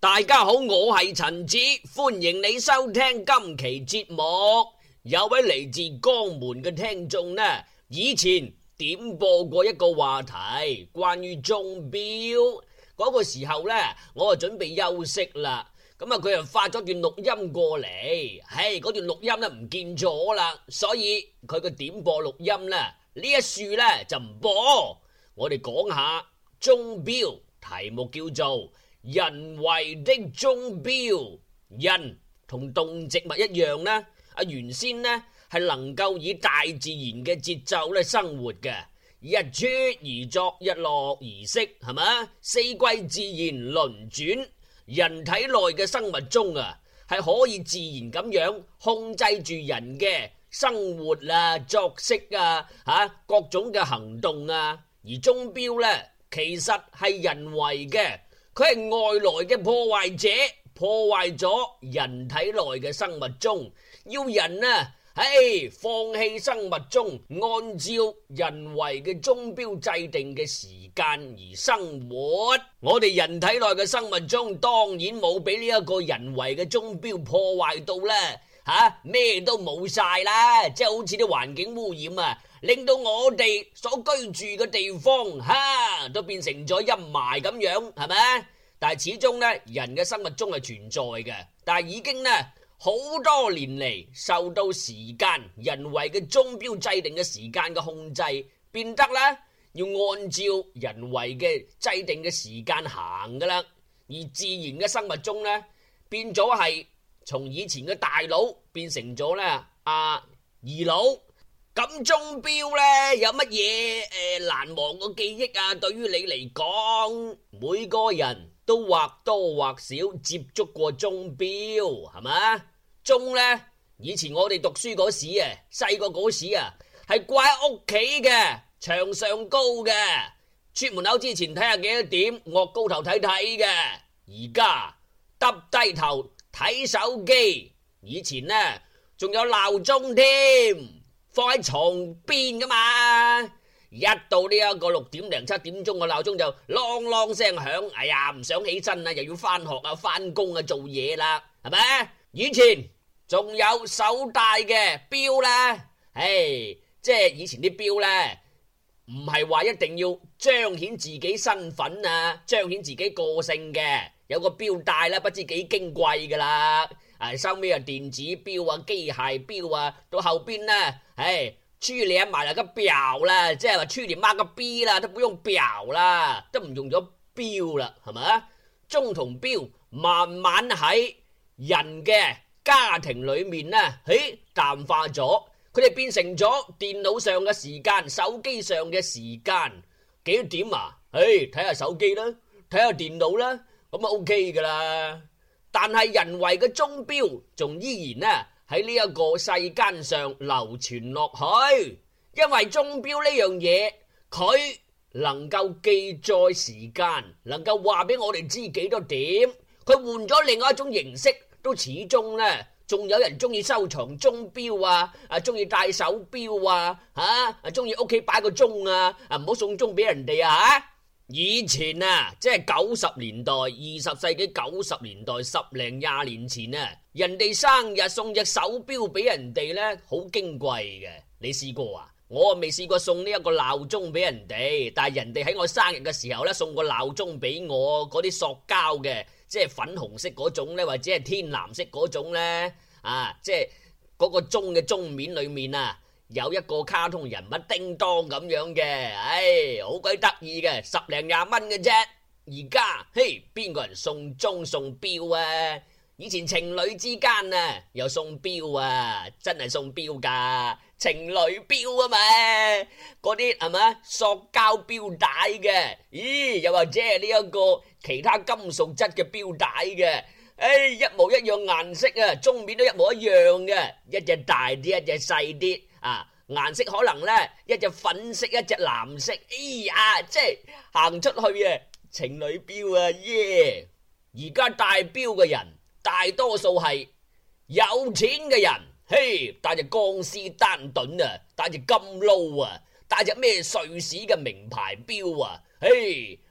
大家好，我係陳子，歡迎你收聽今期節目。有位嚟自江門嘅聽眾呢，以前點播過一個話題，關於鐘錶。嗰個時候呢，我就準備休息啦。咁啊，佢又發咗段錄音過嚟，嗰段錄音呢唔見咗啦，所以佢嘅點播錄音呢一樹呢就唔播。我哋講下鐘錶，題目叫做人為的鐘錶。人同動植物一樣呢，原先呢係能夠以大自然嘅節奏咧生活嘅，日出而作，日落而息，係嘛？四季自然輪轉，人體內嘅生物鐘係可以自然咁樣控制住人嘅生活作息各種嘅行動而鐘錶呢，其實係人為嘅。佢係外來嘅破壞者，破壞咗人體內嘅生物鐘，要人放棄生物鐘，按照人為嘅鐘錶制定嘅時間而生活。我哋人體內嘅生物鐘當然冇俾呢一個人為嘅鐘錶破壞到啦，咩都冇晒啦，即係好似啲環境污染令到我哋所居住嘅地方都變成咗陰霾咁樣，係咪？但係始終呢，人嘅生物鐘係存在嘅，但係已經呢好多年嚟受到時間人為嘅鐘錶制定嘅時間嘅控制，變得呢要按照人為嘅制定嘅時間行噶啦，而自然嘅生物鐘呢變咗係從以前嘅大佬變成咗呢二佬。咁鐘錶呢有乜嘢難忘嘅記憶對於你嚟講，每個人都或多或少接觸過鐘錶，係嘛？鐘呢以前我哋讀書嗰時細個嗰時係掛喺屋企嘅牆上高嘅，出門口之前睇下幾多點，岳高頭睇睇嘅。而家耷低頭睇手機，以前呢仲有鬧鐘添，放喺床邊噶嘛，一到呢一個6點零7點鐘個鬧鐘就啷啷聲響，哎呀唔想起身啦，又要翻學翻工做嘢啦，係咪？以前仲有手戴嘅錶啦，即係以前啲錶呢唔係話一定要彰顯自己身份彰顯自己個性嘅，有個錶帶啦，不知幾矜貴噶啦。收尾電子錶機械錶到後邊呢去年買了個錶啦，即係話去年買個 B 啦，都不用錶啦，都唔用咗錶啦，係咪？鐘同錶慢慢喺人嘅家庭裏面呢淡化咗，佢哋變成咗電腦上嘅時間，手機上嘅時間，幾多點睇下手機啦，睇下電腦啦，咁OK 噶啦。但係人為嘅鐘錶仲依然呢喺呢一個世間上流傳落去，因為鐘錶呢樣嘢佢能夠記載時間，能夠話俾我哋知幾多點。佢換咗另外一種形式，都始終呢仲有人中意收藏鐘錶中意戴手錶中意屋企擺個鐘唔好送鐘俾人哋以前即係90年代，20世紀90年代10零20年前人哋生日送隻手錶俾人哋呢，好矜貴嘅。你試過我未試過送呢一個鬧鐘俾人哋，但係人哋喺我生日嘅時候呢，送個鬧鐘俾我，嗰啲塑膠嘅，即係粉紅色嗰種呢，或者係天藍色嗰種呢，即係嗰個鐘嘅鐘面裏面有一個卡通人物叮當咁樣嘅，好鬼得意嘅，10零20蚊嘅啫。而家邊個人送鐘送錶以前情侶之間又送錶真係送錶噶，情侶錶嘛，嗰啲係咪塑膠錶帶嘅，又或者係呢一個其他金屬質嘅錶帶嘅，一模一樣顏色鐘面都一模一樣嘅，一隻大啲，一隻細啲。顏色可能呢一隻粉色，一隻藍色，即係行出去情侶錶耶！而家戴錶嘅人大多數係有錢嘅人，戴隻江詩丹頓戴隻金勞戴隻咩瑞士嘅名牌錶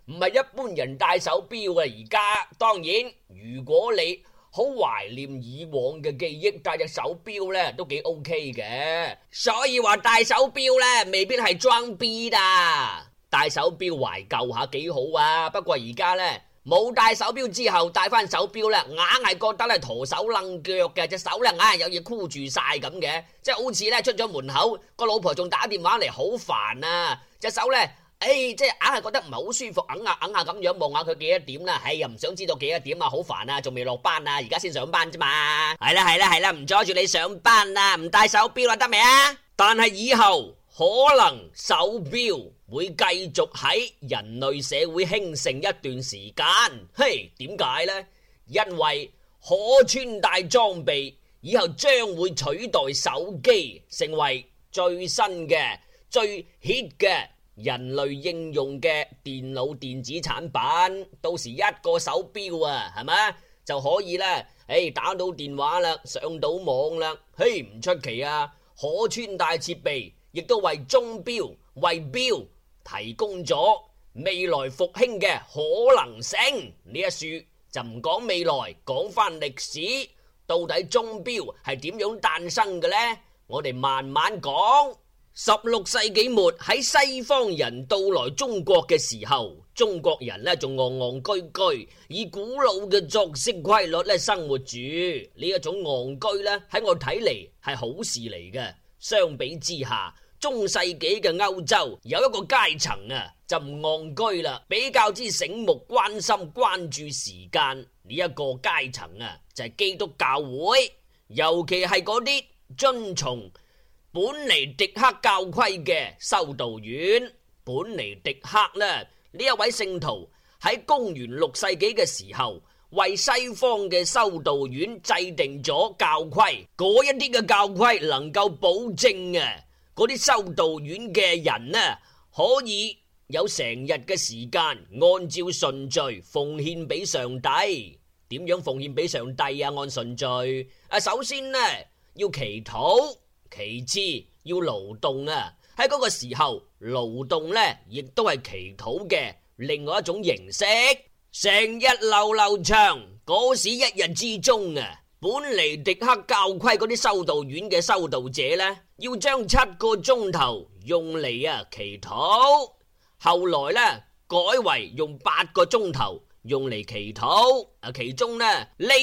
唔係一般人戴手錶嘅。而家當然，如果你好懷念以往嘅記憶，戴隻手錶呢都幾 OK 嘅。所以話戴手錶呢未必係裝逼啦，戴手錶懷舊下幾好啊。不過而家呢，冇戴手錶之後戴翻手錶呢，硬係覺得咧陀手掕腳嘅，隻手呢硬係有嘢箍住晒咁嘅，即係好似呢出咗門口個老婆仲打電話嚟，好煩啊！隻手呢。即係硬係覺得唔係好舒服，硬下咁樣望下佢幾多點啦，又唔想知道幾多點啊，好煩啊，仲未落班啊，而家先上班啫嘛。係啦，唔阻住你上班啊，唔戴手錶啦得未啊？但係以後可能手錶會繼續喺人類社會興盛一段時間。嘿，點解呢？因為可穿戴裝備以後將會取代手機，成為最新嘅最 hit 嘅人類應用嘅電腦電子產品。到時一個手錶啊，係咪就可以呢？打到電話啦，上到網啦，唔出奇啊！可穿戴設備亦都為鐘錶為錶提供咗未來復興嘅可能性。呢一書就唔講未來，講翻歷史，到底鐘錶係點樣誕生嘅呢？我哋慢慢講。16世紀末喺西方人到來中國嘅時候，中國人呢仲戇戇居居，以古老嘅作息規律咧生活住。呢一種戇居呢，喺我睇嚟係好事嚟嘅。相比之下，中世紀嘅歐洲有一個階層啊，就唔戇居啦，比較之醒目、關心、關注時間。呢一個階層啊，就係基督教會，尤其係嗰啲遵從本尼迪克教規嘅修道院。本尼迪克呢一位聖徒喺公元6世紀嘅時候，為西方嘅修道院制定咗教規。嗰一啲嘅教規能夠保證嗰啲修道院嘅人呢，可以有成日嘅時間按照順序奉獻俾上帝。點樣奉獻俾上帝啊？按順序首先呢要祈禱，其次要勞動啊！喺嗰個時候，勞動呢亦都係祈禱嘅另外一種形式。成日流長，嗰時一日之中啊，本尼迪克教規嗰啲修道院嘅修道者呢，要將7個鐘頭用嚟祈禱，後來呢改為用8個鐘頭用嚟祈禱。其中呢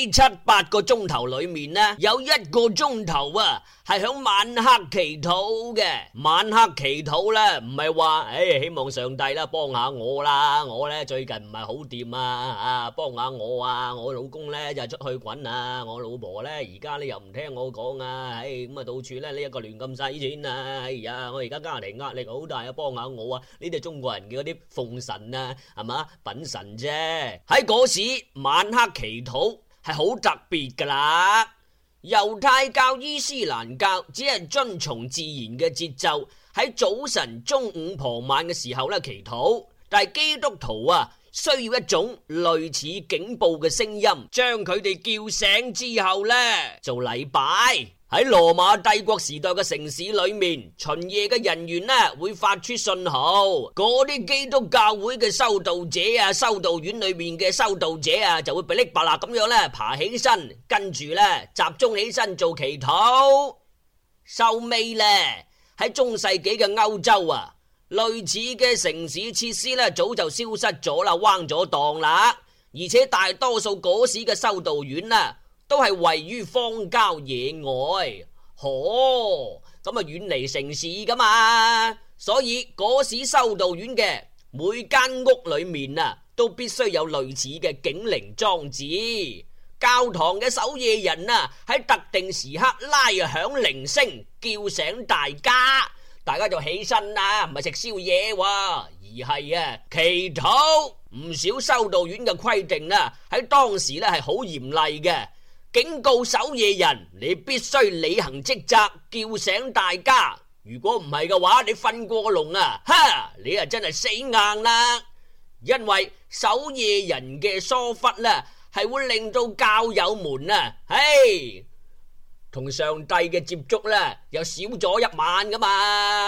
7、8個鐘頭裏面呢，有1個鐘頭係響晚黑祈禱嘅。晚黑祈禱呢，唔係話希望上帝啦幫下我啦，我呢最近唔係好掂啊，幫下我啊，我老公呢就出去滾啊，我老婆呢而家呢又唔聽我講啊，咁到處呢一個亂咁使錢啊，我而家家庭壓力好大啊，幫下我啊！呢啲係中國人嘅嗰啲奉神啊，係嘛品神啫。喺嗰時晚黑祈禱係好特別噶啦。猶太教、伊斯蘭教只係遵從自然嘅節奏，喺早晨、中午、傍晚嘅時候咧祈禱。但係基督徒需要一種類似警報嘅聲音，將佢哋叫醒之後呢做禮拜。喺羅馬帝國時代嘅城市裏面，巡夜嘅人員會發出信號，嗰啲基督教會嘅修道者修道院裏面嘅修道者就會噼哩啪啦咁樣爬起身，跟住集中起身做祈禱。收尾喺中世紀嘅歐洲類似嘅城市設施早就消失咗啦，彎咗檔啦，而且大多數嗰時嘅修道院都係位於荒郊野外，咁遠離城市噶嘛，所以嗰時修道院嘅每間屋裏面都必須有類似嘅警鈴裝置。教堂嘅守夜人喺特定時刻拉響鈴聲，叫醒大家，大家就起身啦，唔係食宵夜而係祈禱。唔少修道院嘅規定喺當時係好嚴厲嘅，警告守夜人，你必須履行職責，叫醒大家。如果唔係嘅話，你瞓過籠你真係死硬啦。因為守夜人嘅疏忽係會令到教友們同上帝嘅接觸又少咗一晚噶嘛。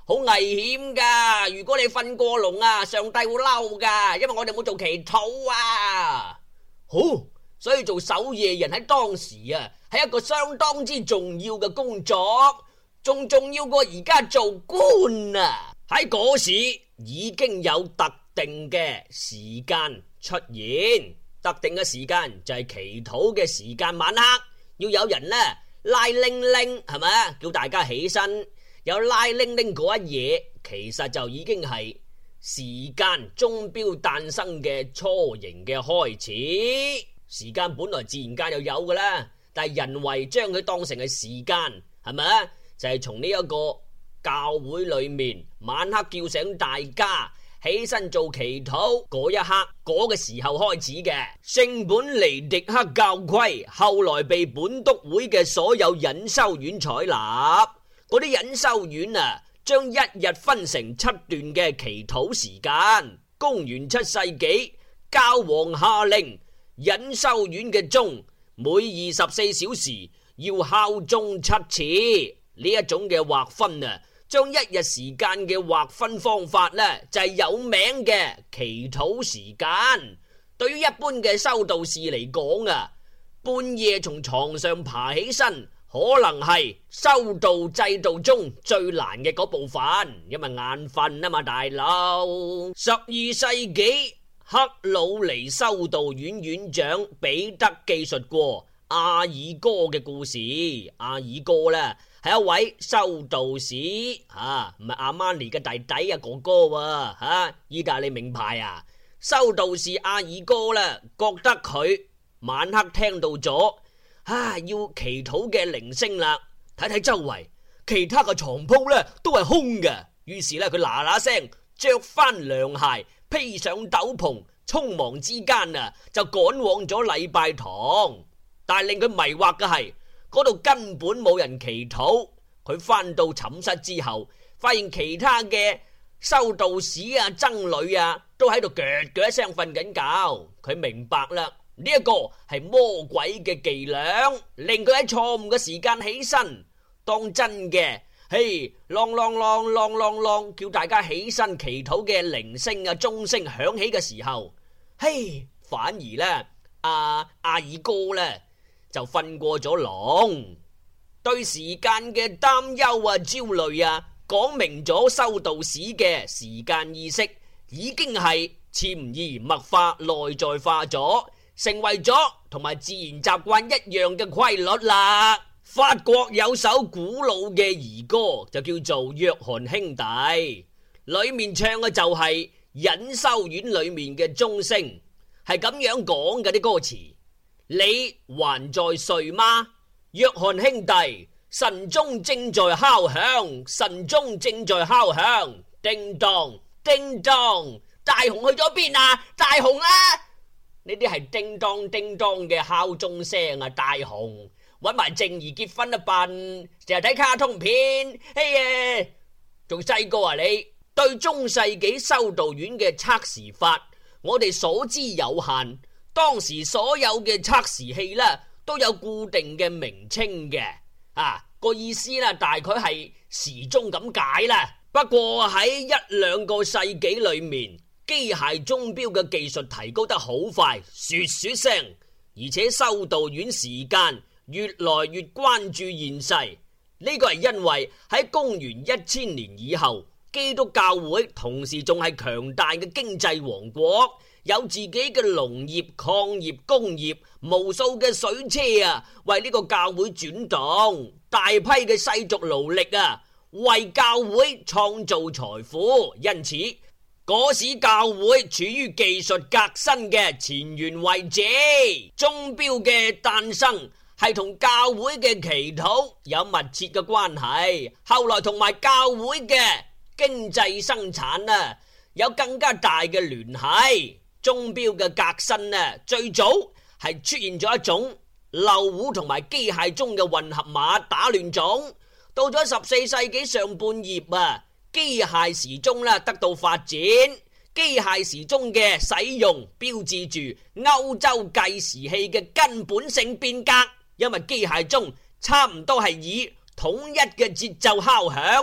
好危險噶。如果你瞓過籠啊，上帝會嬲噶，因為我哋冇做祈禱啊。好，所以做守夜人喺當時啊，係一個相當之重要嘅工作，仲重要過而家做官啊。喺嗰時已經有特定嘅時間出現，特定嘅時間就係祈禱嘅時間，晚黑要有人呢拉鈴鈴，係咪啊？叫大家起身。有拉鈴鈴嗰一嘢，其實就已經係時間鐘錶誕生嘅雛形嘅開始。時間本來自然界就有㗎啦，但係人為將佢當成係時間，係咪啊？就係從呢一個教會裏面晚黑叫醒大家起身做祈禱嗰一刻，嗰個時候開始嘅。聖本尼迪克教規後來被本篤會嘅所有隱修院採納。嗰啲隱修院啊，將一日分成7段嘅祈禱時間。公元7世紀，教皇下令隱修院嘅鐘每24小時要敲鐘7次。呢一種嘅劃分啊，將一日時間嘅劃分方法呢，就係有名嘅祈禱時間。對於一般嘅修道士嚟講啊，半夜從床上爬起身，可能係修道制度中最難嘅嗰部分，因為眼瞓啊嘛，大佬。12世紀，克魯尼修道院院長彼得記述過阿爾哥嘅故事。阿爾哥呢係一位修道士，唔係阿瑪尼嘅弟弟啊，哥哥意大利名牌啊。修道士阿爾哥呢覺得佢晚黑聽到咗要祈禱嘅鈴聲啦，睇睇周圍，其他嘅床鋪呢都係空嘅。於是呢，佢嗱嗱聲着翻涼鞋，披上斗篷，匆忙之間啊就趕往咗禮拜堂。但係令佢迷惑嘅係，嗰度根本冇人祈禱。佢翻到寢室之後，發現其他嘅修道士啊、僧侶啊都喺度嘰嘰一聲瞓緊覺。佢明白啦。呢一個係魔鬼嘅伎倆，令佢喺錯誤嘅時間起身，當真嘅，啍啷，叫大家起身祈禱嘅鈴聲啊、鐘聲響起嘅時候，反而呢，阿爾哥呢就瞓過咗籠。對時間嘅擔憂啊、焦慮啊，講明咗修道士嘅時間意識已經係潛移默化、內在化咗，成為咗同埋自然習慣一樣嘅規律啦。法國有首古老嘅兒歌就叫做《約翰兄弟》，裏面唱嘅就係隱修院裏面嘅鐘聲，係咁樣講嘅啲歌詞：你還在睡嗎？約翰兄弟，晨鐘正在敲響，晨鐘正在敲響，叮當叮當，大雄去咗邊啊？大雄啊！呢啲係叮當叮當嘅敲鐘聲啊！大雄搵埋靜兒結婚一笨，成日睇卡通片，仲細個啊你？對中世紀修道院嘅測時法，我哋所知有限。當時所有嘅測時器呢，都有固定嘅名稱嘅，個意思呢，大概係時鐘咁解啦。不過喺1-2個世紀裏面，機械鐘錶嘅技術提高得好快，唰聲，而且修道院時間越來越關注現世。呢個係因為喺公元1000年以後，基督教會同時仲係強大嘅經濟王國，有自己嘅農業、礦業、工業，無數嘅水車啊，為呢個教會轉動，大批嘅世俗勞力啊，為教會創造財富。因此嗰時教會處於技術革新嘅前沿位置，鐘錶嘅誕生係同教會嘅祈禱有密切嘅關係，後來同埋教會嘅經濟生產啊有更加大嘅聯繫。鐘錶嘅革新啊，最早係出現咗一種漏壺同埋機械鐘嘅混合碼打亂種，到咗14世紀上半葉啊，機械時鐘啦得到發展，機械時鐘嘅使用標誌住歐洲計時器嘅根本性變革，因為機械鐘差唔多係以統一嘅節奏敲響，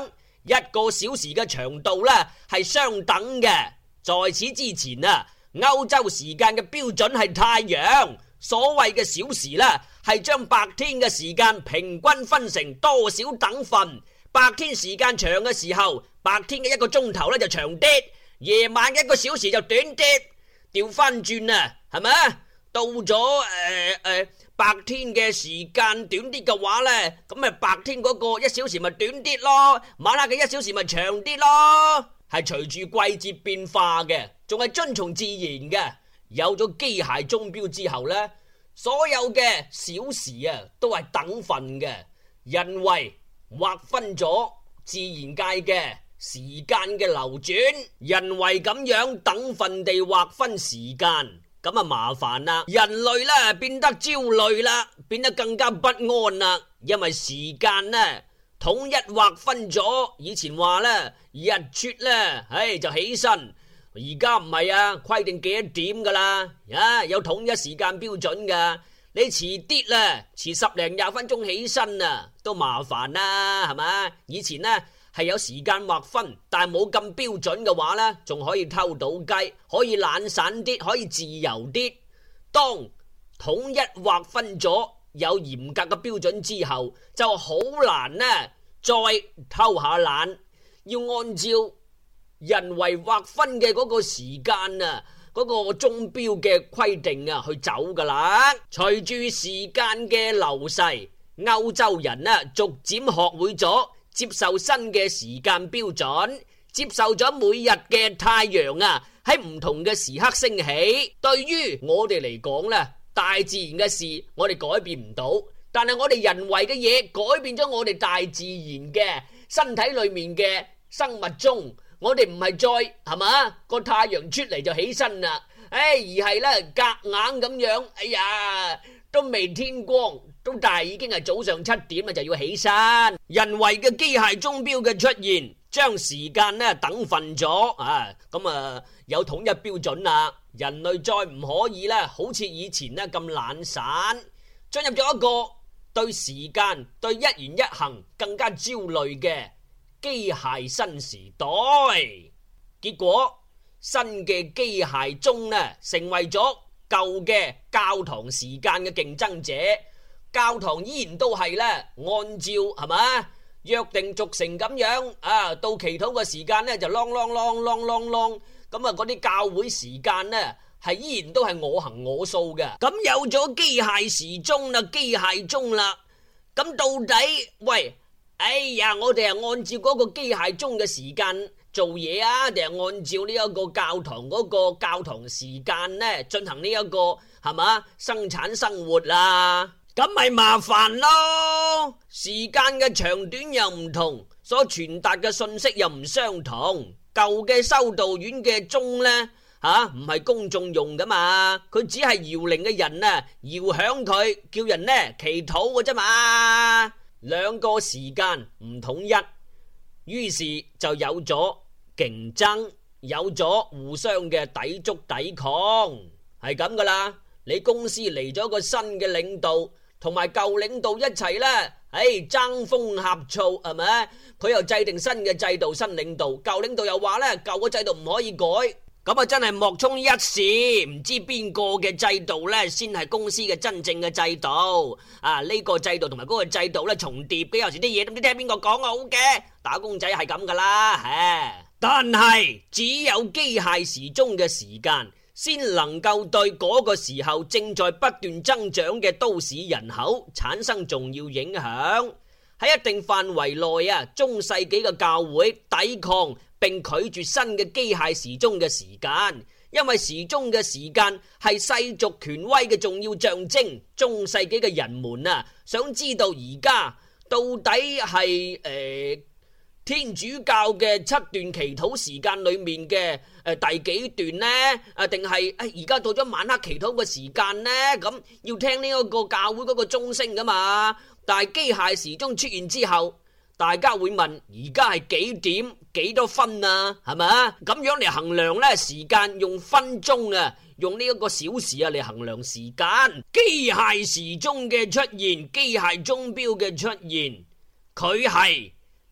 一個小時嘅長度呢係相等嘅。在此之前啊，歐洲時間嘅標準係太陽。所謂嘅小時呢係將白天嘅時間平均分成多少等份。白天時間長嘅時候，白天嘅1個鐘頭呢就長啲，夜晚1個小時就短啲。調翻轉啊，係咪？到咗白天嘅時間短啲嘅話呢，咁咪白天嗰個1小時咪短啲咯，晚黑嘅1小時咪長啲咯。係隨住季節變化嘅，仲係遵從自然嘅。有咗機械鐘錶之後呢，所有嘅小時啊都係等份嘅，人為劃分咗自然界嘅時間嘅流轉，人為咁樣等份地劃分時間，咁啊麻煩啦，人類咧變得焦慮啦，變得更加不安啦，因為時間呢統一劃分咗，以前話呢日出呢就起身，而家唔係啊，規定幾多點噶啦，有統一時間標準噶，你遲啲啦，遲10零20分鐘起身啊，都麻煩啦，係咪？以前呢係有時間劃分，但係冇咁標準嘅話呢，仲可以偷到雞，可以懶散啲，可以自由啲。當統一劃分咗，有嚴格嘅標準之後，就好難呢再偷下懶，要按照人為劃分嘅嗰個時間啊，嗰個鐘錶嘅規定啊去走噶啦。隨住時間嘅流逝，歐洲人呢逐漸學會咗接受新嘅時間標準，接受咗每日嘅太陽啊喺唔同嘅時刻升起。對於我哋嚟講呢，大自然嘅事我哋改變唔到，但係我哋人為嘅嘢改變咗我哋大自然嘅身體裏面嘅生物鐘。我哋唔係再係嘛個太陽出嚟就起身啦，而係咧夾硬咁樣，哎呀都未天光，都但係已經係早上7點啦就要起身。人為嘅機械鐘錶嘅出現，將時間咧等分咗啊，咁有統一標準啦。人類再唔可以咧，好似以前咧咁懶散，進入咗一個對時間、對一言一行更加焦慮嘅機械新時代。結果新嘅機械鐘呢成為咗舊嘅教堂時間嘅競爭者。教堂依然都係呢按照係嘛約定俗成咁樣啊，到祈禱嘅時間呢就啷啷啷啷啷啷，咁啊嗰啲教會時間呢係依然都係我行我素嘅。咁有咗機械時鐘啦，機械鐘啦，咁到底喂？哎呀，我哋係按照嗰個機械鐘嘅時間做嘢啊，定係按照呢一個教堂嗰個教堂時間呢進行呢一個係嘛生產生活啊？咁咪麻煩咯，時間嘅長短又唔同，所傳達嘅信息又唔相同。舊嘅修道院嘅鐘呢唔係公眾用噶嘛，佢只係搖鈴嘅人啊搖響佢，叫人呢祈禱嘅啫嘛。兩個時間唔統一，於是就有咗競爭，有咗互相嘅抵觸抵抗，係咁噶啦。你公司嚟咗個新嘅領導，同埋舊領導一齊呢，爭風呷醋係咪？佢又制定新嘅制度，新領導，舊領導又話呢舊嘅制度唔可以改。咁啊真係莫衷一是，唔知邊個嘅制度呢先係公司嘅真正嘅制度啊？呢個制度同埋嗰個制度呢重疊嘅，有時啲嘢都唔知聽邊個講好嘅。打工仔係咁噶啦，但係只有機械時鐘嘅時間先能夠對嗰個時候正在不斷增長嘅都市人口產生重要影響。喺一定範圍內啊，中世紀嘅教會抵抗並拒絕新嘅機械時鐘嘅時間，因為時鐘嘅時間係世俗權威嘅重要象徵。中世紀嘅人們啊，想知道而家到底係天主教嘅7段祈禱時間裏面嘅第幾段呢？定係而家到咗晚黑祈禱嘅時間呢？咁要聽呢一個教會嗰個鐘聲噶嘛？但係機械時鐘出現之後，大家會問而家係幾點幾多分啊？係咪啊？咁樣嚟衡量呢時間，用分鐘啊，用呢一個小時啊嚟衡量時間。機械時鐘嘅出現，機械鐘錶嘅出現，佢係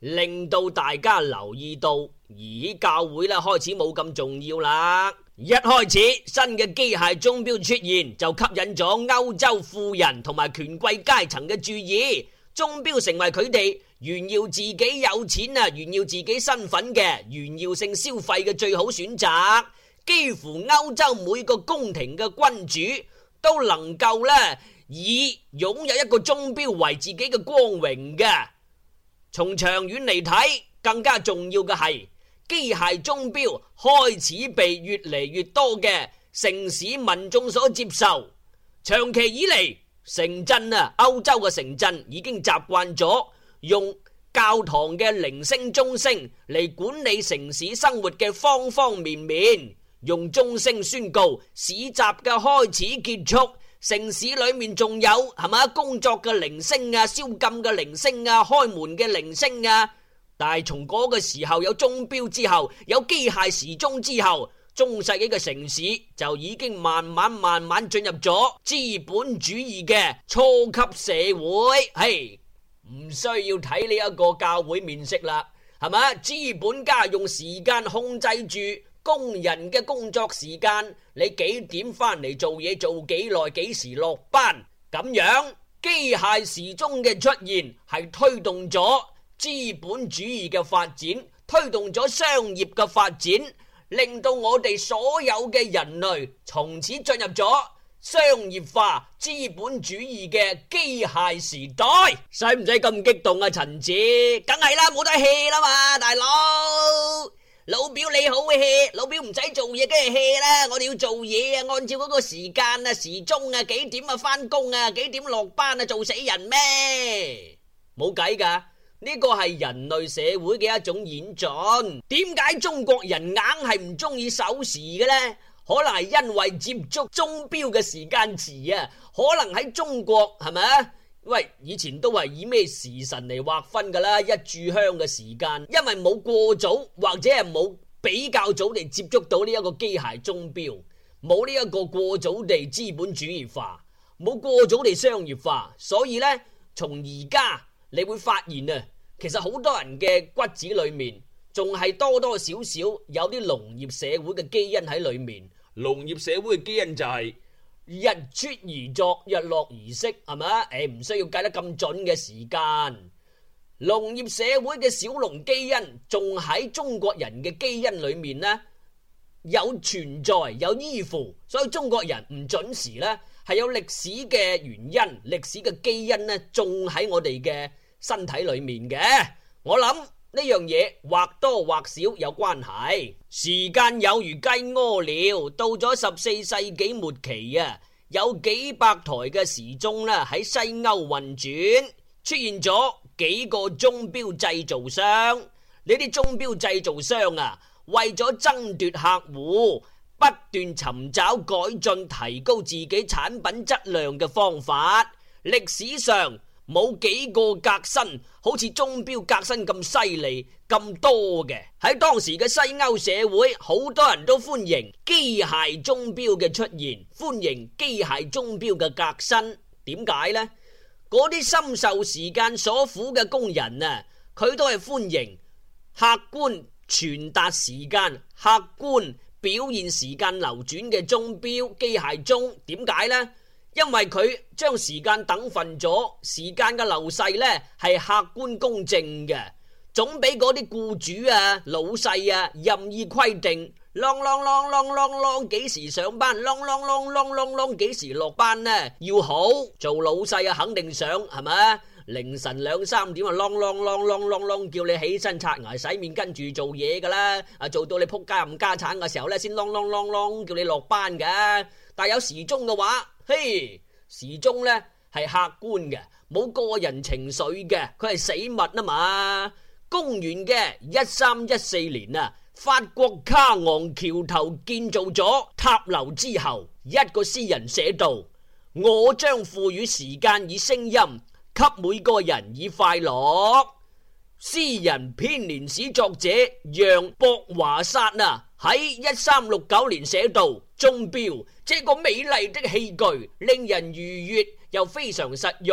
令到大家留意到，咦，教會咧開始冇咁重要啦。一開始新嘅機械鐘錶出現，就吸引咗歐洲富人同埋權貴階層嘅注意，鐘錶成為佢哋炫耀自己有錢啊、炫耀自己身份嘅炫耀性消費嘅最好選擇。幾乎歐洲每個宮廷嘅君主都能夠咧以擁有一個鐘錶為自己嘅光榮嘅。從長遠嚟睇，更加重要嘅係機械鐘錶開始被越嚟越多嘅城市民眾所接受。長期以嚟，城鎮啊，歐洲嘅城鎮已經習慣咗用教堂嘅鈴聲鐘聲嚟管理城市生活嘅方方面面，用鐘聲宣告市集嘅開始結束。城市裏面仲有係咪工作嘅鈴聲啊、宵禁嘅鈴聲啊、開門嘅鈴聲啊。但係從嗰個時候有鐘錶之後，有機械時鐘之後，中世紀嘅城市就已經慢慢進入咗資本主義嘅初級社會。係唔需要睇呢一個教會面色啦，係咪？資本家用時間控制住工人嘅工作時間，你幾點翻嚟做嘢，做幾耐，幾時落班，咁樣機械時鐘嘅出現係推動咗資本主義嘅發展，推動咗商業嘅發展，令到我哋所有嘅人類從此進入咗商業化資本主義嘅機械時代。使唔使咁激動啊？陳子，梗係啦，冇得 hea 啦嘛，大佬。老表你好 hea，老表唔使做嘢梗係 hea 啦，我哋要做嘢啊，按照嗰個時間啊、時鐘啊，幾點啊翻工啊，幾點落班啊，做死人咩？冇計噶，呢個係人類社會嘅一種演進。點解中國人硬係唔中意守時嘅呢？可能係因為接觸鐘錶嘅時間遲啊，可能喺中國係咪啊？喂，以前都係以咩時辰嚟劃分噶啦，一炷香嘅時間，因為冇過早或者係冇比較早地接觸到呢一個機械鐘錶，冇呢一個過早地資本主義化，冇過早地商業化，所以呢，從而家你會發現啊，其實好多人嘅骨子裏面仲係多多少少有啲農業社會嘅基因喺裏面。農業社會嘅基因就係日出而作，日落而息，係咪？唔需要計得咁準嘅時間。農業社會嘅小農基因仲喺中國人嘅基因裏面呢，有存在，有依附，所以中國人唔準時呢係有歷史嘅原因，歷史嘅基因呢仲喺我哋嘅身體裏面嘅。我諗呢樣嘢或多或少有關係。時間有如雞屙尿，到咗14世紀末期啊，有幾百台嘅時鐘啦喺西歐運轉，出現咗幾個鐘錶製造商。呢啲鐘錶製造商啊，為咗爭奪客戶，不斷尋找改進提高自己產品質量嘅方法。歷史上冇幾個革新好似鐘錶革新咁犀利咁多嘅。喺當時嘅西歐社會，好多人都歡迎機械鐘錶嘅出現，歡迎機械鐘錶嘅革新。點解呢？嗰啲深受時間所苦嘅工人啊，佢都係歡迎客觀傳達時間、客觀表現時間流轉嘅鐘錶、機械鐘。點解呢？因為佢將時間等分咗，時間嘅流逝呢係客觀公正嘅，總比嗰啲僱主啊、老細啊任意規定啷幾時上班，啷幾時落班呢要好。做老細啊肯定想係咪？凌晨2、3點啊啷叫你起身刷牙洗面跟住做嘢噶啦，做到你仆街冚家產嘅時候呢先啷叫你落班嘅。但有時鐘嘅話，嘿，時鐘呢係客觀嘅，冇個人情緒嘅，佢係死物啊嘛。公元嘅1314年啊，法國卡昂橋頭建造咗塔樓之後，一個詩人寫道：我將賦予時間以聲音，給每個人以快樂。詩人編年史作者讓博華薩啊喺1369年寫道：鐘錶這個美麗的器具，令人愉悅又非常實用，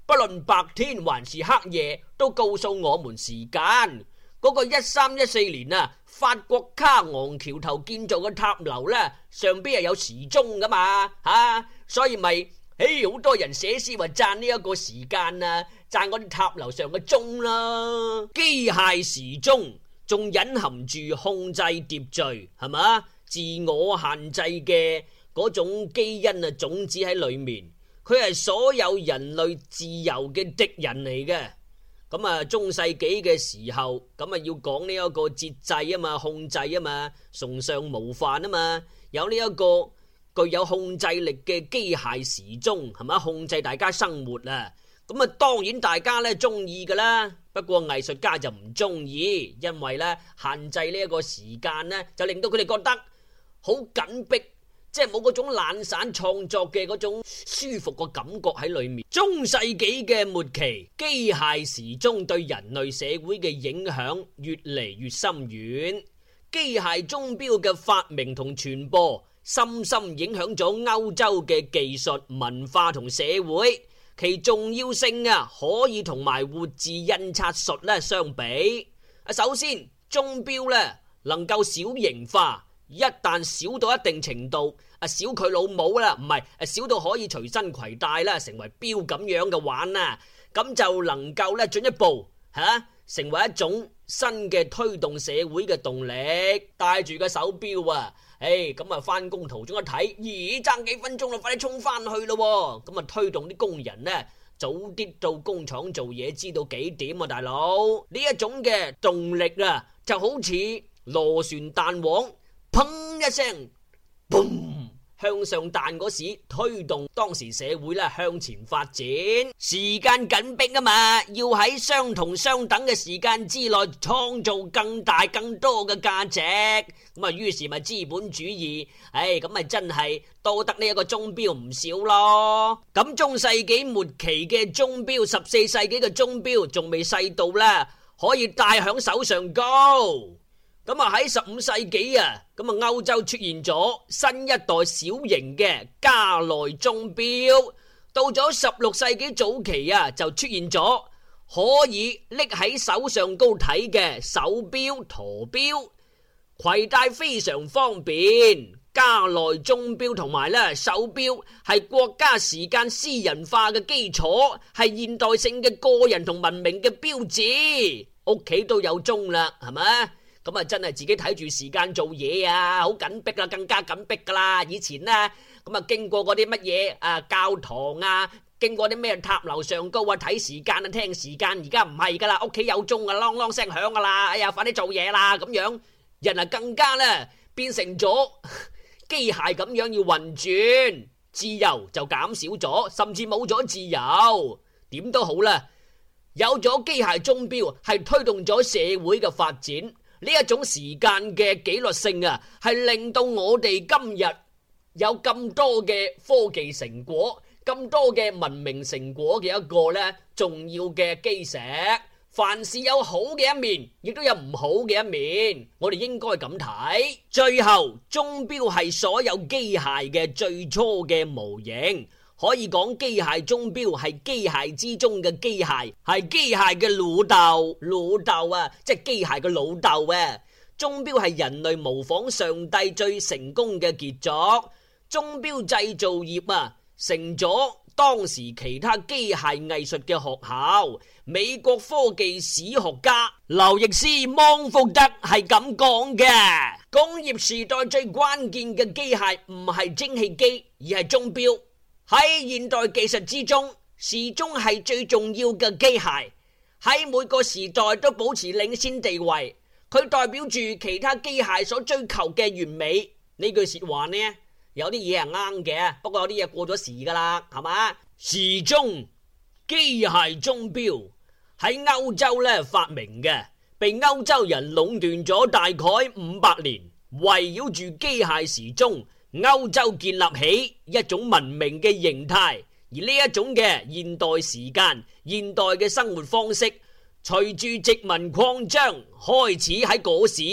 不論白天還是黑夜，都告訴我們時間。嗰個1314年啊，法國卡昂橋頭建造嘅塔樓呢，上邊係有時鐘噶嘛，所以咪好多人寫詩話讚呢一個時間啊，讚嗰啲塔樓上嘅鐘啦。機械時鐘仲隱含住控制秩序，係嘛？自我限制嘅嗰種基因啊，種子喺裏面。佢係所有人類自由嘅敵人嚟嘅。咁啊，中世紀嘅時候，咁啊要講呢一個節制啊嘛，控制啊嘛，崇尚模範啊嘛，有呢一個具有控制力嘅機械時鐘，係嘛，控制大家生活啊。咁啊，當然大家呢中意噶啦，不過藝術家就唔中意，因為呢限制呢一個時間呢，就令到佢哋覺得好緊迫。即係冇嗰種懶散創作嘅嗰種舒服嘅感覺喺裏面。中世紀嘅末期，機械時鐘對人類社會嘅影響越嚟越深遠。機械鐘錶嘅發明同傳播，深深影響咗歐洲嘅技術、文化同社會。其重要性啊，可以同埋活字印刷術咧相比。首先，鐘錶咧能夠小型化。一旦小到一定程度，小佢老母啦，唔係小到可以隨身攜帶啦，成為錶咁樣嘅玩啦，咁就能夠咧進一步成為一種新嘅推動社會嘅動力。帶住個手錶啊，咁啊翻工途中一睇，咦，爭幾分鐘啦，快啲衝翻去咯，咁啊推動啲工人呢早啲到工廠做嘢，知道幾點啊，大佬。呢一種嘅動力啊，就好似螺旋彈簧。砰一聲，嘣向上彈嗰時，推動當時社會咧向前發展。時間緊迫啊嘛，要喺相同相等嘅時間之內創造更大更多嘅價值。咁啊，於是咪資本主義，咁咪真係多得呢一個鐘錶唔少咯。咁中世紀末期嘅鐘錶，14世紀嘅鐘錶仲未細到咧可以戴響手上高。咁啊喺15世紀啊，咁啊歐洲出現咗新一代小型嘅加內鐘錶。到咗16世紀早期啊，就出現咗可以拎喺手上高睇嘅手錶、陀錶，攜帶非常方便。加內鐘錶同埋咧手錶係國家時間私人化嘅基礎，係現代性嘅個人同文明嘅標誌。屋企都有鐘啦，係咪？咁啊，真係自己睇住時間做嘢啊，好緊迫啦，更加緊迫噶啦。以前呢，咁啊經過嗰啲乜嘢啊教堂啊，經過啲咩塔樓上高啊，睇時間啊，聽時間。而家唔係噶啦，屋企有鐘啊，啷啷聲響噶啦。哎呀，快啲做嘢啦，咁樣人啊更加咧變成咗機械咁樣要運轉，自由就減少咗，甚至冇咗自由。點都好啦，有咗機械鐘錶係推動咗社會嘅發展。呢一種時間嘅紀律性啊，係令到我哋今日有咁多嘅科技成果、咁多嘅文明成果嘅一個咧重要嘅基石。凡事有好嘅一面，亦都有唔好嘅一面，我哋應該咁睇。最後，鐘錶係所有機械嘅最初嘅模型。可以講機械鐘錶係機械之中嘅機械，係機械嘅老豆啊，即係機械嘅老豆啊。鐘錶係人類模仿上帝最成功嘅傑作。鐘錶製造業啊，成咗當時其他機械藝術嘅學校。美國科技史學家劉易斯芒福德係咁講嘅：工業時代最關鍵嘅機械唔係蒸汽機，而係鐘錶。喺現代技術之中，時鐘係最重要嘅機械，喺每個時代都保持領先地位。佢代表住其他機械所追求嘅完美。呢句說話呢，有啲嘢係啱嘅，不過有啲嘢過咗時噶啦，係嘛？時鐘機械鐘錶喺歐洲咧發明嘅，被歐洲人壟斷咗大概500年，圍繞住機械時鐘，歐洲建立起一種文明嘅形態。而呢一種嘅現代時間、現代嘅生活方式，隨住殖民擴張，開始喺嗰時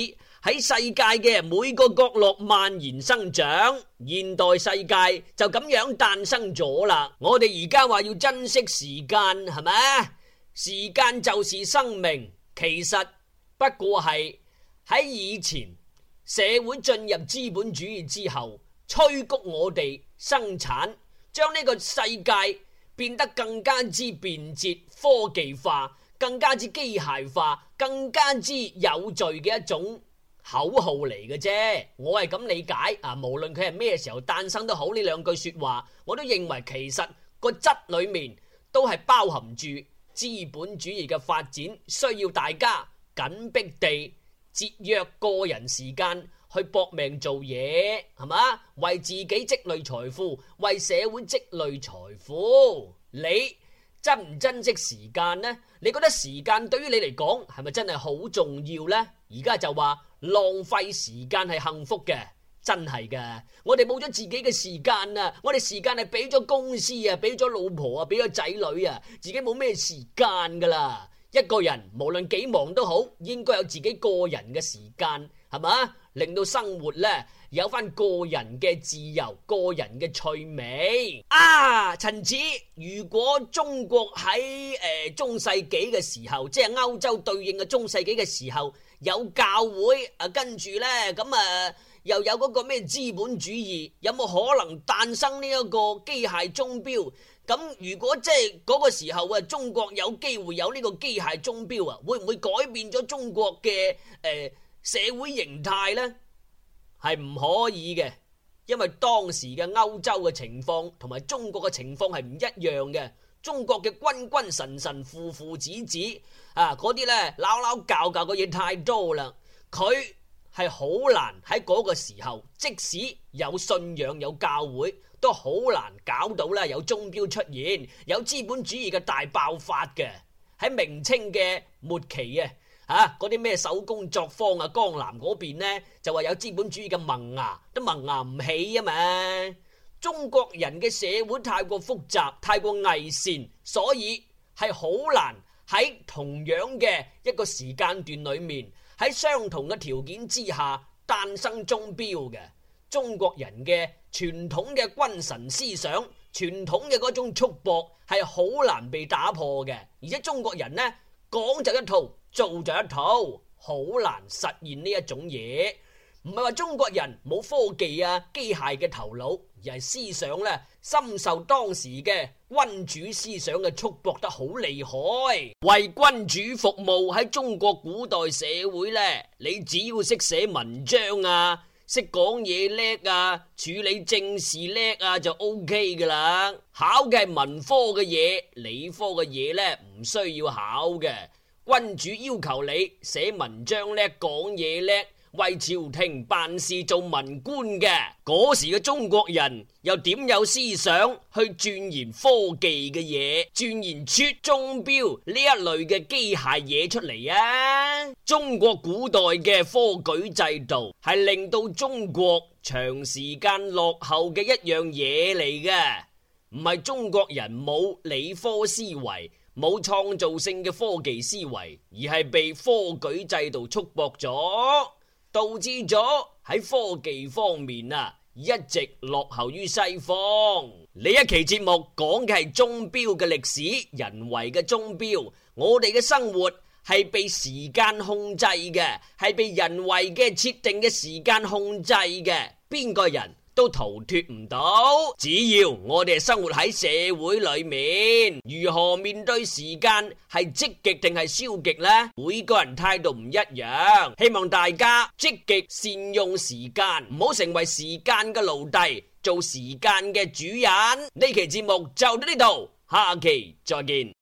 喺世界嘅每個角落蔓延生長，現代世界就咁樣誕生咗啦。我哋而家話要珍惜時間，係咪？時間就是生命，其實不過係喺以前社會進入資本主義之後，催谷我哋生產，將呢個世界變得更加之便捷、科技化，更加之機械化，更加之有序嘅一種口號嚟嘅啫。我係咁理解啊，無論佢係咩時候誕生都好，呢兩句說話我都認為其實個質裏面都係包含住資本主義嘅發展需要大家緊迫地節約個人時間去搏命做嘢，係嘛？為自己積累財富，為社會積累財富。你珍唔珍惜時間呢？你覺得時間對於你嚟講係咪真係好重要呢？而家就話浪費時間係幸福嘅，真係㗎。我哋冇咗自己嘅時間啊，我哋時間係俾咗公司啊，俾咗老婆啊，俾咗仔女啊，自己冇咩時間噶啦。一個人無論幾忙都好，應該有自己個人嘅時間，係嘛？令到生活呢有翻個人嘅自由，個人嘅趣味啊！陳子，如果中國喺中世紀嘅時候，即係歐洲對應嘅中世紀嘅時候，有教會啊，跟住呢咁又有嗰個咩資本主義，有冇可能誕生呢一個機械鐘錶？咁如果即係嗰個時候啊，中國有機會有呢個機械鐘錶啊，會唔會改變咗中國嘅社會形態呢？係唔可以嘅，因為當時嘅歐洲嘅情況同埋中國嘅情況係唔一樣嘅。中國嘅君君臣臣父父子子啊，嗰啲呢撈撈教教嘅嘢太多啦，佢係好難喺嗰個時候，即使有信仰有教會，都好難搞到啦有鐘錶出現，有資本主義嘅大爆發嘅。喺明清嘅末期啊，嗰啲咩手工作坊啊，江南嗰邊呢就話有資本主義嘅萌芽，都萌芽唔起啊嘛。中國人嘅社會太過複雜，太過偽善，所以係好難喺同樣嘅一個時間段裏面，喺相同嘅條件之下誕生鐘錶嘅。中國人嘅傳統嘅君臣思想，傳統嘅嗰種束縛係好難被打破嘅，而且中國人呢講就一套，做就一套，好難實現呢一種嘢。唔係話中國人冇科技啊、機械嘅頭腦，而係思想呢深受當時嘅君主思想嘅束縛得好厲害。為君主服務喺中國古代社會呢，你只要識寫文章啊，識講嘢叻啊，處理政事叻啊，就 OK 噶啦。考嘅係文科嘅嘢，理科嘅嘢呢唔需要考嘅。君主要求你寫文章叻，講嘢叻，為朝廷辦事做文官嘅。嗰時嘅中國人又點有思想去鑽研科技嘅嘢，鑽研出鐘錶呢一類嘅機械嘢出嚟啊？中國古代嘅科舉制度係令到中國長時間落後嘅一樣嘢嚟嘅，唔係中國人冇理科思維，冇創造性嘅科技思維，而係被科舉制度束縛咗，導致咗喺科技方面一直落後於西方。呢一期節目講嘅係鐘錶嘅歷史，人為嘅鐘錶，我哋嘅生活係被時間控制嘅，係被人為嘅設定嘅時間控制嘅，邊個人都逃脫唔到。只要我哋生活喺社會裏面，如何面對時間係積極定係消極呢？每個人態度唔一樣，希望大家積極善用時間，唔好成為時間嘅奴隸，做時間嘅主人。呢期節目就到呢度，下期再見。